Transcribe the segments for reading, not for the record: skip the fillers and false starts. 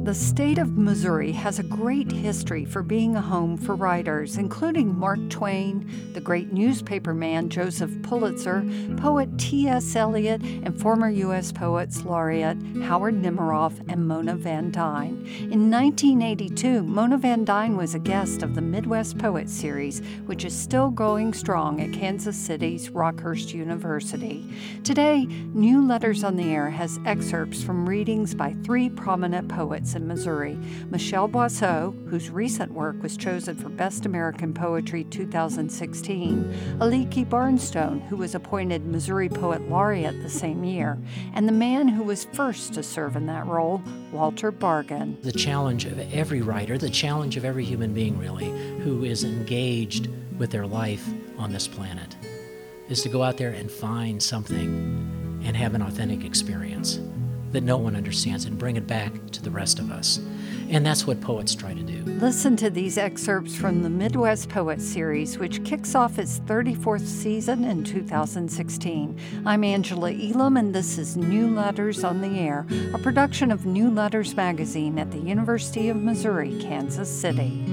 The state of Missouri has a great history for being a home for writers, including Mark Twain, the great newspaper man Joseph Pulitzer, poet T.S. Eliot, and former U.S. Poets Laureate Howard Nemeroff and Mona Van Dyne. In 1982, Mona Van Dyne was a guest of the Midwest Poets Series, which is still going strong at Kansas City's Rockhurst University. Today, New Letters on the Air has excerpts from readings by three prominent poets in Missouri: Michelle Boisseau, whose recent work was chosen for Best American Poetry 2016, Aliki Barnstone, who was appointed Missouri Poet Laureate the same year, and the man who was first to serve in that role, Walter Bargan. The challenge of every writer, the challenge of every human being really, who is engaged with their life on this planet, is to go out there and find something and have an authentic experience that no one understands and bring it back to the rest of us. And that's what poets try to do. Listen to these excerpts from the Midwest Poets Series, which kicks off its 34th season in 2016. I'm Angela Elam, and this is New Letters on the Air, a production of New Letters magazine at the University of Missouri, Kansas City.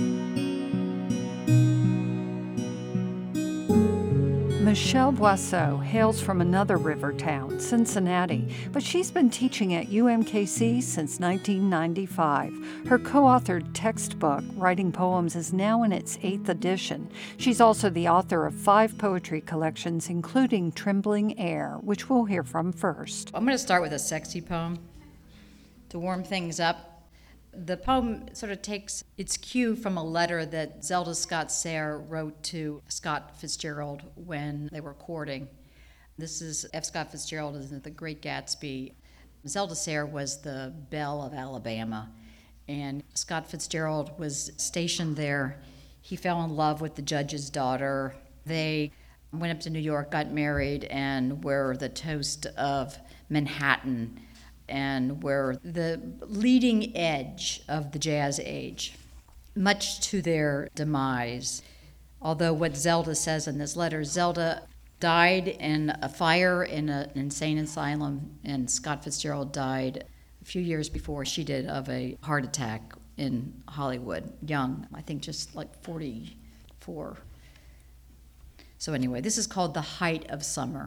Michelle Boisseau hails from another river town, Cincinnati, but she's been teaching at UMKC since 1995. Her co-authored textbook, Writing Poems, is now in its 8th edition. She's also the author of 5 poetry collections, including Trembling Air, which we'll hear from first. I'm going to start with a sexy poem to warm things up. The poem sort of takes its cue from a letter that Zelda Scott Sayre wrote to Scott Fitzgerald when they were courting. This is F. Scott Fitzgerald in The Great Gatsby. Zelda Sayre was the belle of Alabama, and Scott Fitzgerald was stationed there. He fell in love with the judge's daughter. They went up to New York, got married, and were the toast of Manhattan, and were the leading edge of the jazz age, much to their demise. Although what Zelda says in this letter, Zelda died in a fire in an insane asylum, and Scott Fitzgerald died a few years before she did of a heart attack in Hollywood, young, I think just like 44. So anyway, this is called The Height of Summer.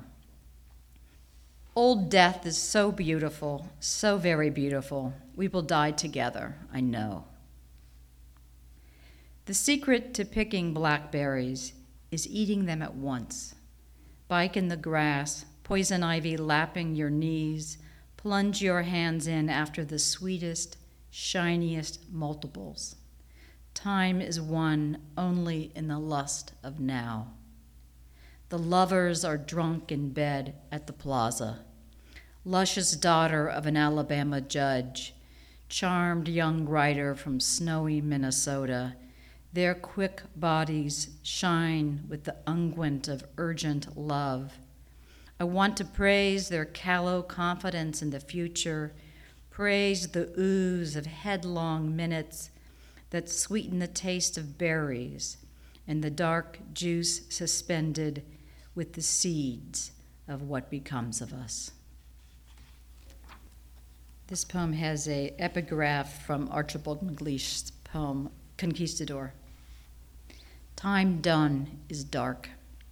Old death is so beautiful, so very beautiful. We will die together, I know. The secret to picking blackberries is eating them at once. Bike in the grass, poison ivy lapping your knees, plunge your hands in after the sweetest, shiniest multiples. Time is won only in the lust of now. The lovers are drunk in bed at the plaza. Luscious daughter of an Alabama judge, charmed young writer from snowy Minnesota, their quick bodies shine with the unguent of urgent love. I want to praise their callow confidence in the future, praise the ooze of headlong minutes that sweeten the taste of berries and the dark juice suspended with the seeds of what becomes of us. This poem has an epigraph from Archibald MacLeish's poem, Conquistador. Time done is dark.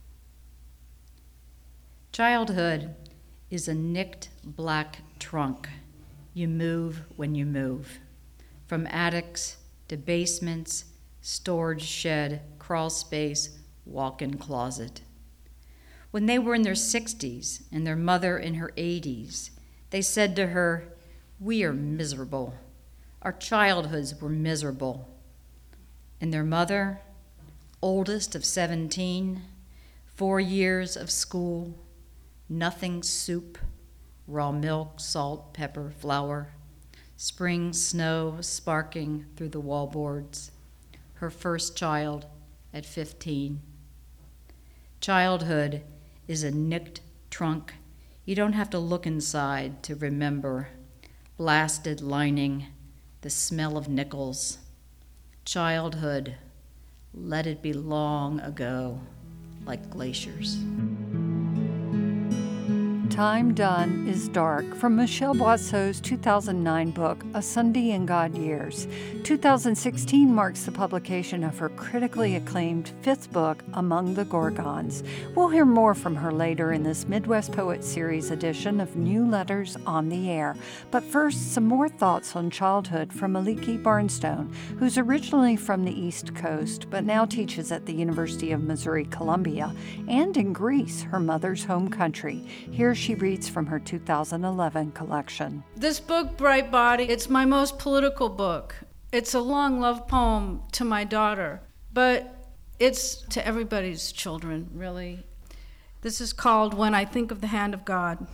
Childhood is a nicked black trunk. You move when you move. From attics to basements, storage shed, crawl space, walk-in closet. When they were in their 60s and their mother in her 80s, they said to her, "We are miserable. Our childhoods were miserable." And their mother, oldest of 17, 4 years of school, nothing soup, raw milk, salt, pepper, flour, spring snow sparking through the wallboards, her first child at 15. Childhood is a nicked trunk. You don't have to look inside to remember. Blasted lining, the smell of nickels. Childhood, let it be long ago, like glaciers. Time Done is Dark from Michelle Boisseau's 2009 book, A Sunday in God Years. 2016 marks the publication of her critically acclaimed fifth book, Among the Gorgons. We'll hear more from her later in this Midwest Poet Series edition of New Letters on the Air. But first, some more thoughts on childhood from Maliki Barnstone, who's originally from the East Coast, but now teaches at the University of Missouri-Columbia and in Greece, her mother's home country. Here she reads from her 2011 collection. This book, Bright Body, it's my most political book. It's a long love poem to my daughter, but it's to everybody's children, really. This is called When I Think of the Hand of God.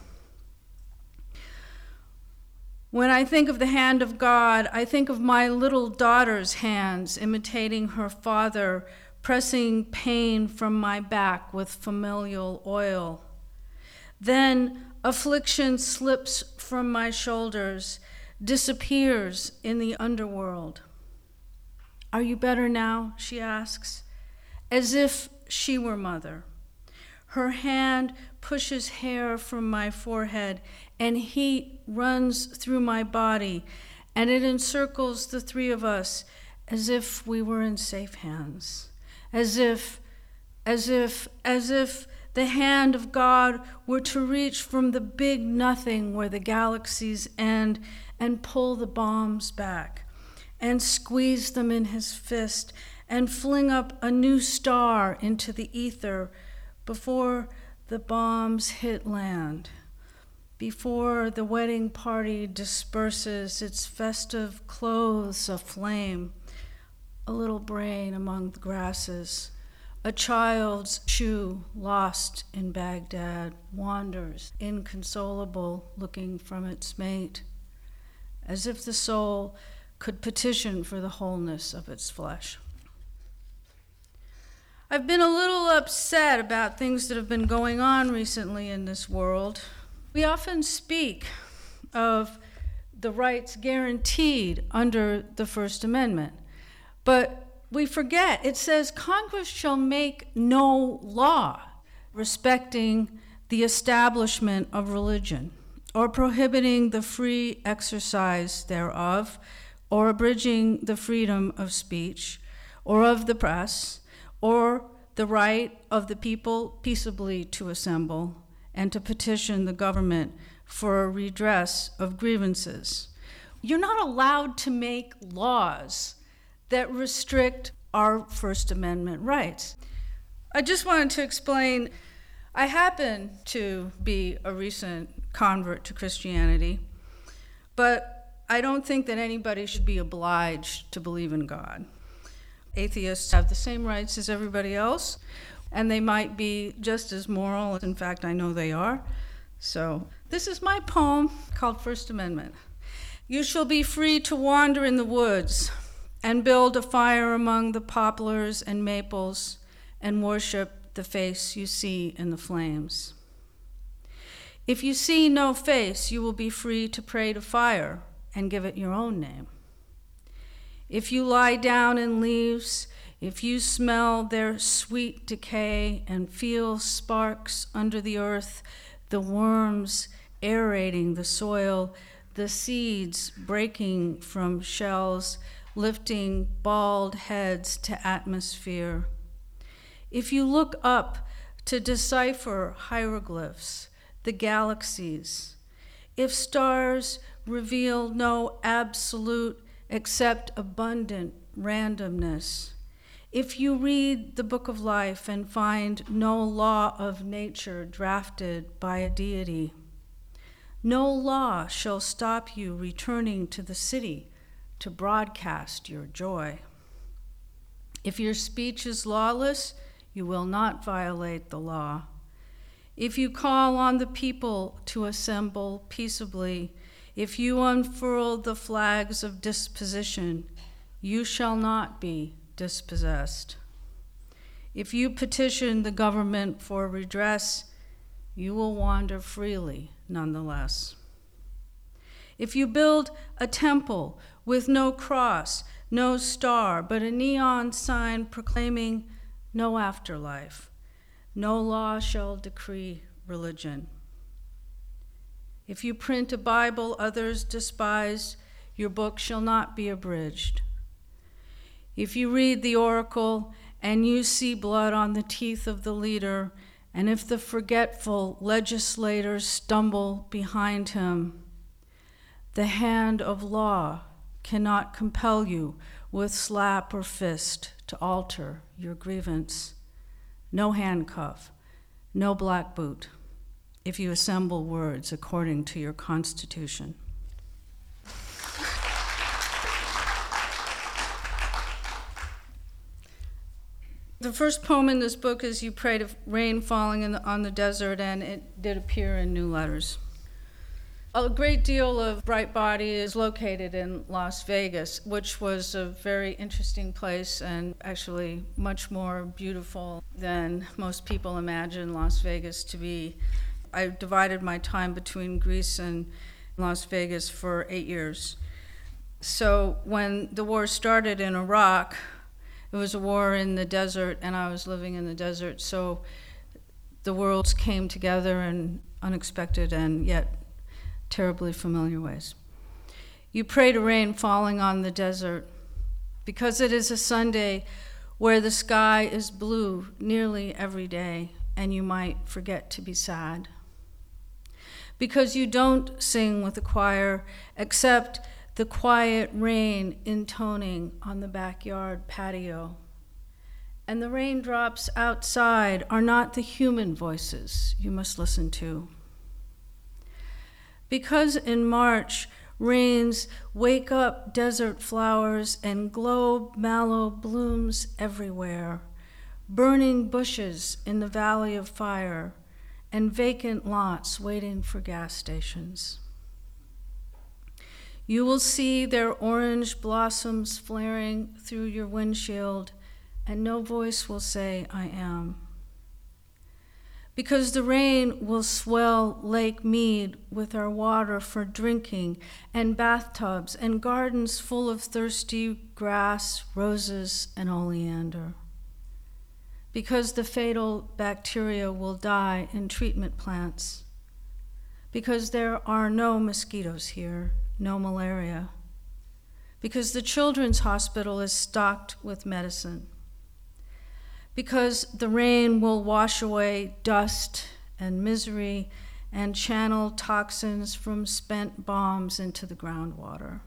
When I think of the hand of God, I think of my little daughter's hands imitating her father, pressing pain from my back with familial oil. Then affliction slips from my shoulders, disappears in the underworld. Are you better now? She asks, as if she were mother. Her hand pushes hair from my forehead, and heat runs through my body, and it encircles the three of us as if we were in safe hands, as if the hand of God were to reach from the big nothing where the galaxies end and pull the bombs back and squeeze them in his fist and fling up a new star into the ether before the bombs hit land, before the wedding party disperses its festive clothes aflame, a little brain among the grasses. A child's shoe lost in Baghdad wanders, inconsolable, looking from its mate, as if the soul could petition for the wholeness of its flesh. I've been a little upset about things that have been going on recently in this world. We often speak of the rights guaranteed under the First Amendment, but we forget, it says Congress shall make no law respecting the establishment of religion or prohibiting the free exercise thereof or abridging the freedom of speech or of the press or the right of the people peaceably to assemble and to petition the government for a redress of grievances. You're not allowed to make laws that restrict our First Amendment rights. I just wanted to explain, I happen to be a recent convert to Christianity, but I don't think that anybody should be obliged to believe in God. Atheists have the same rights as everybody else, and they might be just as moral. In fact, I know they are. So this is my poem called First Amendment. You shall be free to wander in the woods and build a fire among the poplars and maples and worship the face you see in the flames. If you see no face, you will be free to pray to fire and give it your own name. If you lie down in leaves, if you smell their sweet decay and feel sparks under the earth, the worms aerating the soil, the seeds breaking from shells, lifting bald heads to atmosphere. If you look up to decipher hieroglyphs, the galaxies, if stars reveal no absolute except abundant randomness, if you read the book of life and find no law of nature drafted by a deity, no law shall stop you returning to the city to broadcast your joy. If your speech is lawless, you will not violate the law. If you call on the people to assemble peaceably, if you unfurl the flags of disposition, you shall not be dispossessed. If you petition the government for redress, you will wander freely nonetheless. If you build a temple with no cross, no star, but a neon sign proclaiming no afterlife, no law shall decree religion. If you print a Bible others despise, your book shall not be abridged. If you read the oracle and you see blood on the teeth of the leader, and if the forgetful legislators stumble behind him, the hand of law cannot compel you with slap or fist to alter your grievance. No handcuff, no black boot, if you assemble words according to your constitution. The first poem in this book is You Prayed of Rain Falling on the Desert, and it did appear in New Letters. A great deal of Bright Body is located in Las Vegas, which was a very interesting place and actually much more beautiful than most people imagine Las Vegas to be. I divided my time between Greece and Las Vegas for 8 years. So when the war started in Iraq, it was a war in the desert, and I was living in the desert, so the worlds came together in unexpected and yet terribly familiar ways. You pray to rain falling on the desert, because it is a Sunday where the sky is blue nearly every day, and you might forget to be sad. Because you don't sing with the choir, except the quiet rain intoning on the backyard patio. And the raindrops outside are not the human voices you must listen to. Because in March, rains wake up desert flowers and globe mallow blooms everywhere, burning bushes in the valley of fire and vacant lots waiting for gas stations. You will see their orange blossoms flaring through your windshield, and no voice will say, I am. Because the rain will swell Lake Mead with our water for drinking, and bathtubs and gardens full of thirsty grass, roses, and oleander. Because the fatal bacteria will die in treatment plants. Because there are no mosquitoes here, no malaria. Because the children's hospital is stocked with medicine. Because the rain will wash away dust and misery and channel toxins from spent bombs into the groundwater.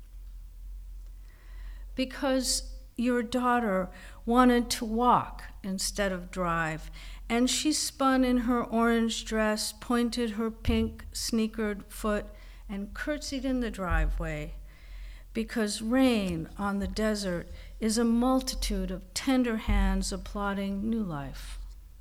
Because your daughter wanted to walk instead of drive, and she spun in her orange dress, pointed her pink sneakered foot, and curtsied in the driveway, because rain on the desert is a multitude of tender hands applauding new life.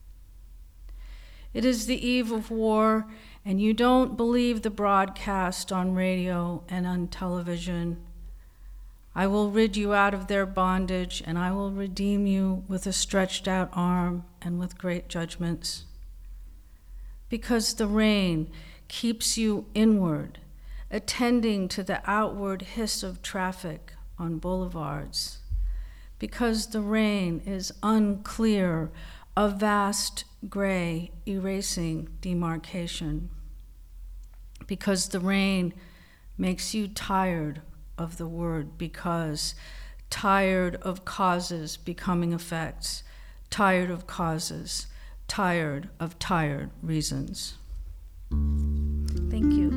It is the eve of war, and you don't believe the broadcast on radio and on television. I will rid you out of their bondage, and I will redeem you with a stretched out arm and with great judgments. Because the rain keeps you inward, attending to the outward hiss of traffic on boulevards. Because the rain is unclear, a vast gray erasing demarcation. Because the rain makes you tired of the word because, tired of causes becoming effects, tired of causes, tired of tired reasons. Thank you.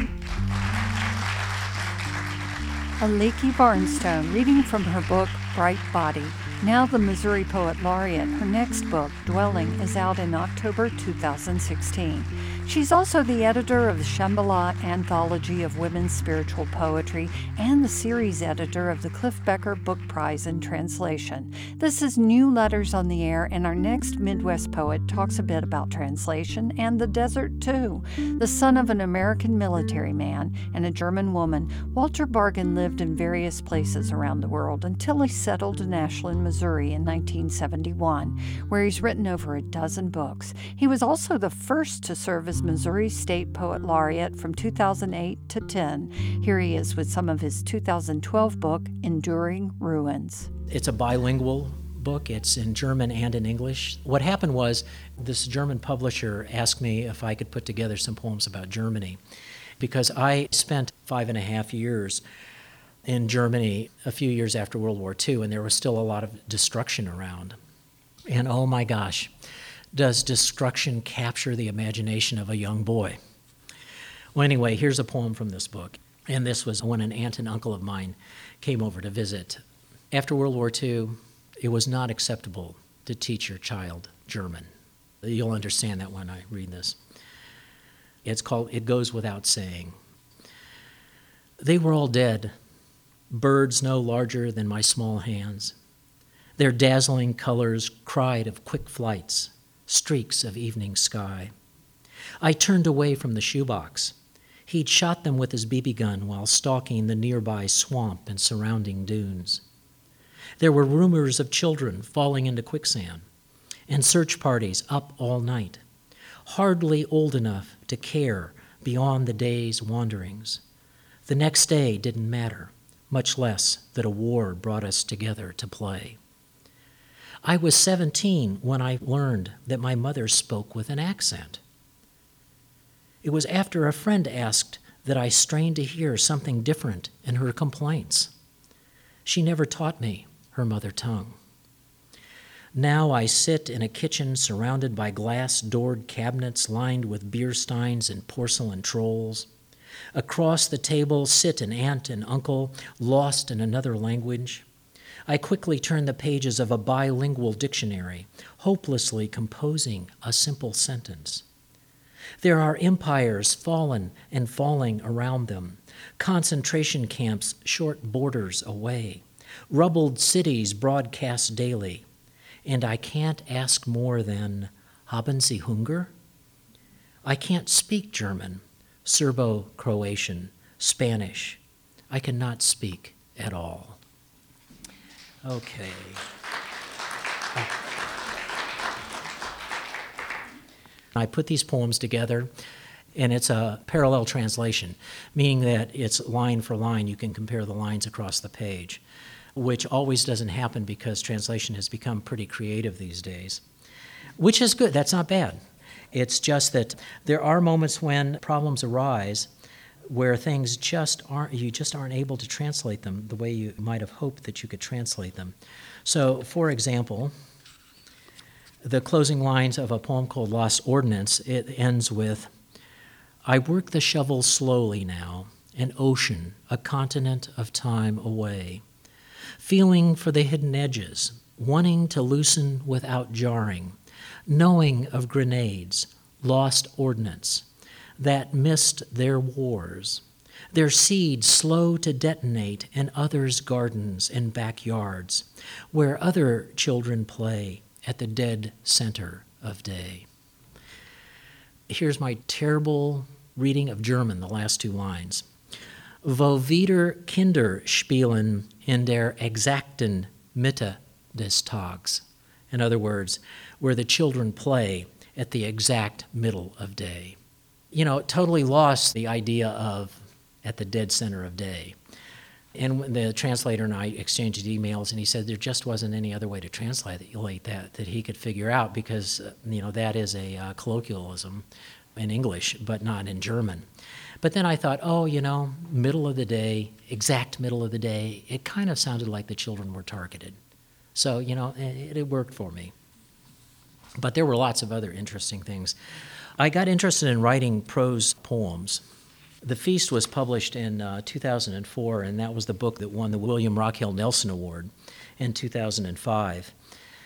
Aliki Barnstone reading from her book, Bright Body. Now the Missouri Poet Laureate. Her next book, Dwelling, is out in October 2016. She's also the editor of the Shambhala Anthology of Women's Spiritual Poetry and the series editor of the Cliff Becker Book Prize in Translation. This is New Letters on the Air, and our next Midwest poet talks a bit about translation and the desert, too. The son of an American military man and a German woman, Walter Bargan lived in various places around the world until he settled in Ashland, Missouri in 1971, where he's written over a dozen books. He was also the first to serve as Missouri State Poet Laureate from 2008 to 10. Here he is with some of his 2012 book, Enduring Ruins. It's a bilingual book. It's in German and in English. What happened was this German publisher asked me if I could put together some poems about Germany. because I spent 5.5 years in Germany a few years after World War II, and there was still a lot of destruction around. And oh my gosh, does destruction capture the imagination of a young boy? Well, anyway, here's a poem from this book. And this was when an aunt and uncle of mine came over to visit. After World War II, it was not acceptable to teach your child German. You'll understand that when I read this. It's called It Goes Without Saying. They were all dead, birds no larger than my small hands. Their dazzling colors cried of quick flights, streaks of evening sky. I turned away from the shoebox. He'd shot them with his BB gun while stalking the nearby swamp and surrounding dunes. There were rumors of children falling into quicksand and search parties up all night, hardly old enough to care beyond the day's wanderings. The next day didn't matter, much less that a war brought us together to play. I was 17 when I learned that my mother spoke with an accent. It was after a friend asked that I strained to hear something different in her complaints. She never taught me her mother tongue. Now I sit in a kitchen surrounded by glass-doored cabinets lined with beer steins and porcelain trolls. Across the table sit an aunt and uncle, lost in another language. I quickly turn the pages of a bilingual dictionary, hopelessly composing a simple sentence. There are empires fallen and falling around them, concentration camps short borders away, rubbled cities broadcast daily, and I can't ask more than, haben Sie Hunger? I can't speak German, Serbo-Croatian, Spanish. I cannot speak at all. Okay. I put these poems together, and it's a parallel translation, meaning that it's line for line. You can compare the lines across the page, which always doesn't happen because translation has become pretty creative these days, which is good. That's not bad. It's just that there are moments when problems arise where things you just aren't able to translate them the way you might have hoped that you could translate them. So, for example, the closing lines of a poem called Lost Ordnance, it ends with, I work the shovel slowly now, an ocean, a continent of time away, feeling for the hidden edges, wanting to loosen without jarring, knowing of grenades, lost ordnance, that missed their wars, their seeds slow to detonate in others' gardens and backyards, where other children play, at the dead center of day. Here's my terrible reading of German, the last two lines. Wo wieder Kinder spielen in der exakten Mitte des Tags. In other words, where the children play at the exact middle of day. You know, totally lost the idea of at the dead center of day. And the translator and I exchanged emails, and he said there just wasn't any other way to translate that he could figure out because, that is a colloquialism in English, but not in German. But then I thought, middle of the day, exact middle of the day, it kind of sounded like the children were targeted. So, it worked for me. But there were lots of other interesting things. I got interested in writing prose poems. The Feast was published in 2004, and that was the book that won the William Rockhill Nelson Award in 2005.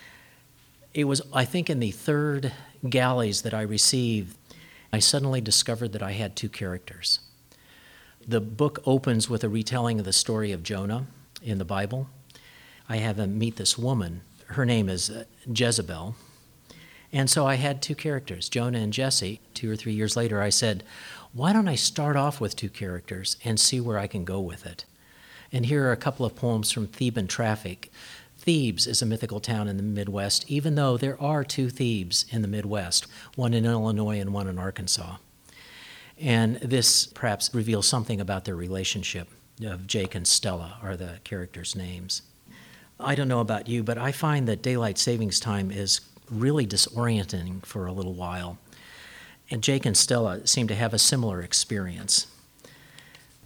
It was, I think, in the third galleys that I received, I suddenly discovered that I had two characters. The book opens with a retelling of the story of Jonah in the Bible. I have him meet this woman. Her name is Jezebel. And so I had two characters, Jonah and Jesse. 2 or 3 years later, I said, why don't I start off with two characters and see where I can go with it? And here are a couple of poems from Theban Traffic. Thebes is a mythical town in the Midwest, even though there are two Thebes in the Midwest, one in Illinois and one in Arkansas. And this perhaps reveals something about their relationship. Of Jake and Stella are the characters' names. I don't know about you, but I find that daylight savings time is really disorienting for a little while. And Jake and Stella seem to have a similar experience.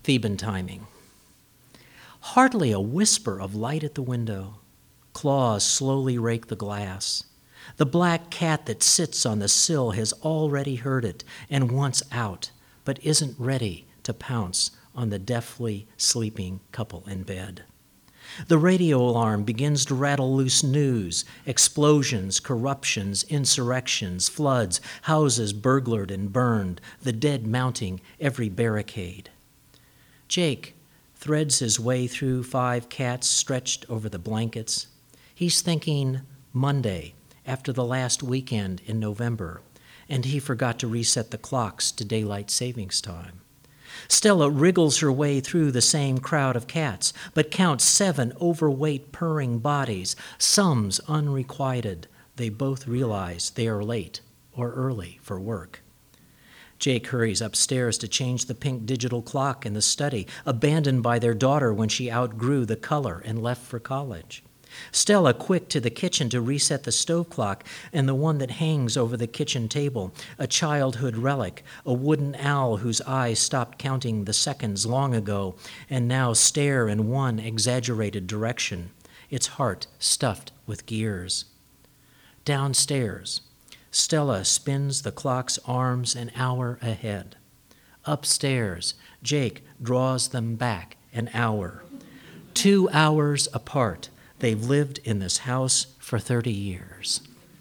Theban timing. Hardly a whisper of light at the window. Claws slowly rake the glass. The black cat that sits on the sill has already heard it and wants out, but isn't ready to pounce on the deftly sleeping couple in bed. The radio alarm begins to rattle loose news, explosions, corruptions, insurrections, floods, houses burglared and burned, the dead mounting every barricade. Jake threads his way through 5 cats stretched over the blankets. He's thinking Monday, after the last weekend in November, and he forgot to reset the clocks to daylight savings time. Stella wriggles her way through the same crowd of cats, but counts 7 overweight purring bodies, some's unrequited. They both realize they are late or early for work. Jake hurries upstairs to change the pink digital clock in the study, abandoned by their daughter when she outgrew the color and left for college. Stella quick to the kitchen to reset the stove clock and the one that hangs over the kitchen table, a childhood relic, a wooden owl whose eyes stopped counting the seconds long ago and now stare in one exaggerated direction, its heart stuffed with gears. Downstairs, Stella spins the clock's arms an hour ahead. Upstairs, Jake draws them back an hour. 2 hours apart. They've lived in this house for 30 years.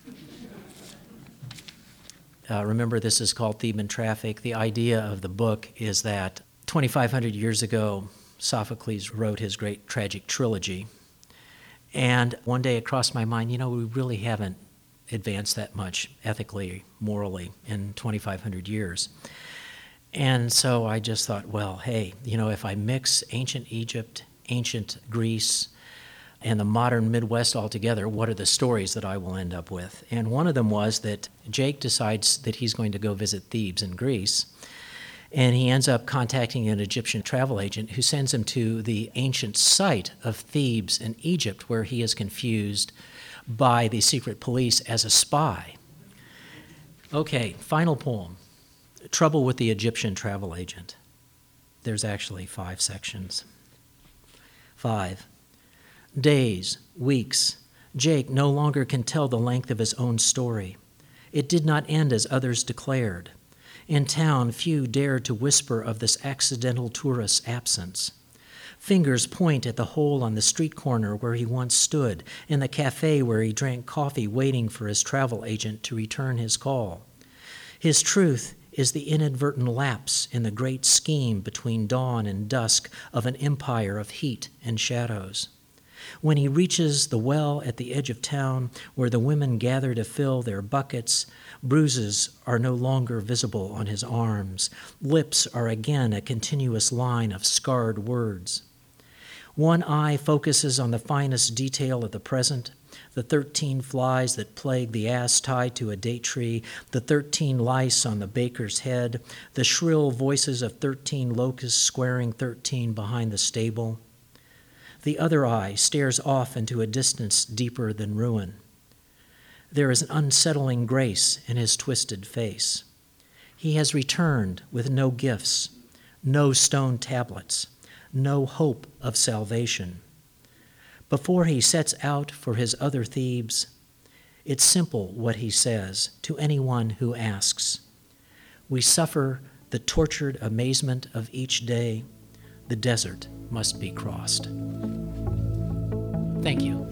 Remember, this is called Theban Traffic. The idea of the book is that 2,500 years ago, Sophocles wrote his great tragic trilogy. And one day it crossed my mind, we really haven't advanced that much ethically, morally, in 2,500 years. And so I just thought, well, hey, if I mix ancient Egypt, ancient Greece, and the modern Midwest altogether, what are the stories that I will end up with? And one of them was that Jake decides that he's going to go visit Thebes in Greece, and he ends up contacting an Egyptian travel agent who sends him to the ancient site of Thebes in Egypt, where he is confused by the secret police as a spy. Okay, final poem, Trouble with the Egyptian Travel Agent. There's actually 5 sections. 5. Days, weeks, Jake no longer can tell the length of his own story. It did not end as others declared. In town, few dared to whisper of this accidental tourist's absence. Fingers point at the hole on the street corner where he once stood, in the cafe where he drank coffee waiting for his travel agent to return his call. His truth is the inadvertent lapse in the great scheme between dawn and dusk of an empire of heat and shadows. When he reaches the well at the edge of town where the women gather to fill their buckets, bruises are no longer visible on his arms. Lips are again a continuous line of scarred words. One eye focuses on the finest detail of the present, the 13 flies that plague the ass tied to a date tree, the 13 lice on the baker's head, the shrill voices of 13 locusts squaring 13 behind the stable. The other eye stares off into a distance deeper than ruin. There is an unsettling grace in his twisted face. He has returned with no gifts, no stone tablets, no hope of salvation. Before he sets out for his other Thebes, it's simple what he says to anyone who asks. We suffer the tortured amazement of each day. The desert must be crossed. Thank you.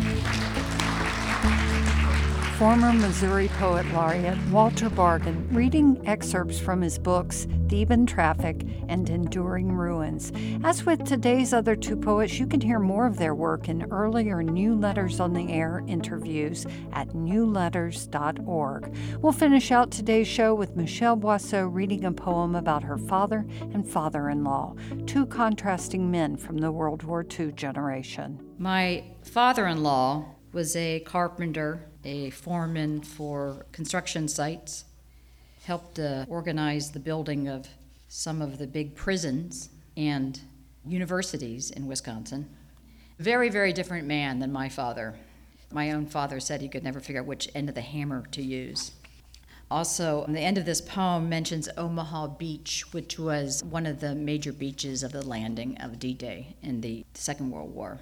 Former Missouri Poet Laureate Walter Bargan reading excerpts from his books Theban Traffic and Enduring Ruins. As with today's other 2 poets, you can hear more of their work in earlier New Letters on the Air interviews at newletters.org. We'll finish out today's show with Michelle Boisseau reading a poem about her father and father-in-law, 2 contrasting men from the World War II generation. My father-in-law was a carpenter, a foreman for construction sites, helped organize the building of some of the big prisons and universities in Wisconsin. Very, very different man than my father. My own father said he could never figure out which end of the hammer to use. Also, the end of this poem mentions Omaha Beach, which was one of the major beaches of the landing of D-Day in the Second World War.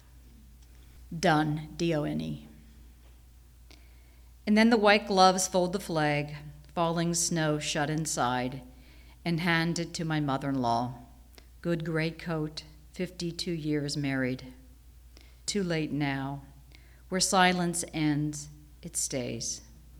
Done, D-O-N-E. And then the white gloves fold the flag, falling snow shut inside, and hand it to my mother-in-law. Good gray coat, 52 years married. Too late now. Where silence ends, it stays.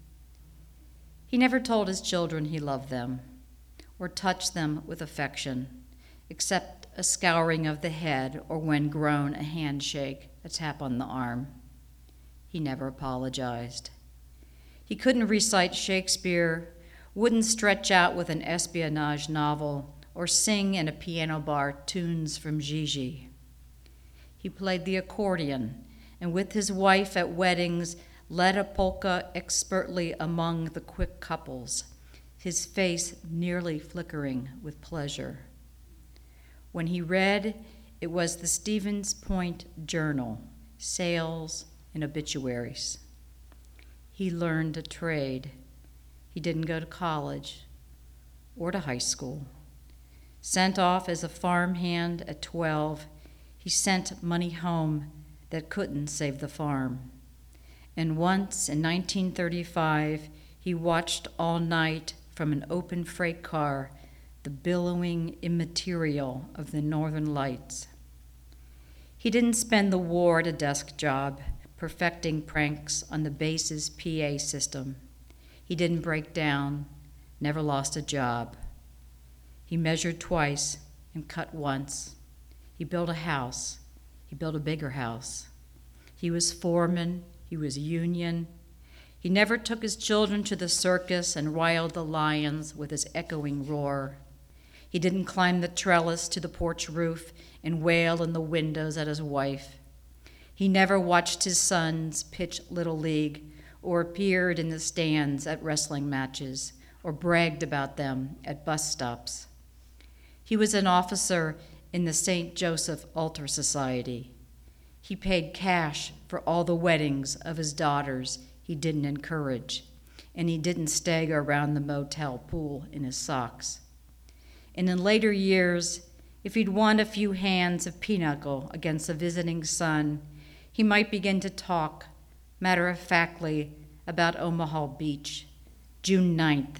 He never told his children he loved them, or touched them with affection, except a scouring of the head, or when grown, a handshake, a tap on the arm. He never apologized. He couldn't recite Shakespeare, wouldn't stretch out with an espionage novel, or sing in a piano bar tunes from Gigi. He played the accordion, and with his wife at weddings, led a polka expertly among the quick couples, his face nearly flickering with pleasure. When he read, it was the Stevens Point Journal, sales and obituaries. He learned a trade. He didn't go to college or to high school. Sent off as a farmhand at 12, he sent money home that couldn't save the farm. And once in 1935, he watched all night from an open freight car the billowing immaterial of the Northern Lights. He didn't spend the war at a desk job, perfecting pranks on the base's PA system. He didn't break down, never lost a job. He measured twice and cut once. He built a house. He built a bigger house. He was foreman. He was union. He never took his children to the circus and riled the lions with his echoing roar. He didn't climb the trellis to the porch roof and wail in the windows at his wife. He never watched his sons pitch Little League or appeared in the stands at wrestling matches or bragged about them at bus stops. He was an officer in the St. Joseph Altar Society. He paid cash for all the weddings of his daughters he didn't encourage, and he didn't stagger around the motel pool in his socks. And in later years, if he'd won a few hands of pinochle against a visiting son, he might begin to talk, matter-of-factly, about Omaha Beach, June 9th,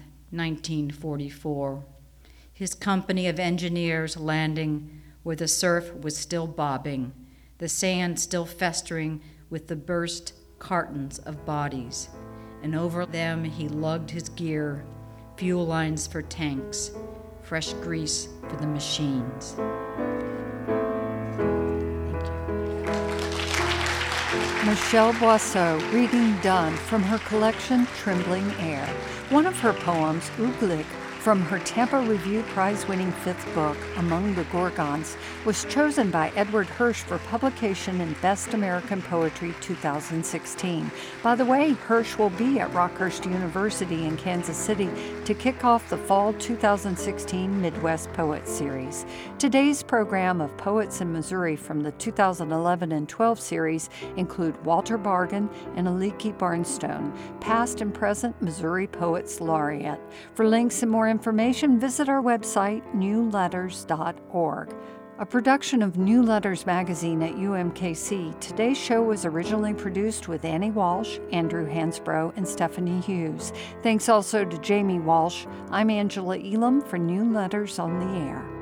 1944. His company of engineers landing where the surf was still bobbing, the sand still festering with the burst cartons of bodies, and over them he lugged his gear, fuel lines for tanks, fresh grease for the machines. Michelle Boisseau reading Done from her collection Trembling Air. One of her poems, Uglik, from her Tampa Review Prize-winning fifth book, Among the Gorgons, was chosen by Edward Hirsch for publication in Best American Poetry 2016. By the way, Hirsch will be at Rockhurst University in Kansas City to kick off the Fall 2016 Midwest Poets Series. Today's program of Poets in Missouri from the 2011 and 12 series include Walter Bargan and Aliki Barnstone, past and present Missouri Poets Laureate. For links and more information, visit our website, newletters.org. A production of New Letters magazine at UMKC, today's show was originally produced with Annie Walsh, Andrew Hansbrough, and Stephanie Hughes. Thanks also to Jamie Walsh. I'm Angela Elam for New Letters on the Air.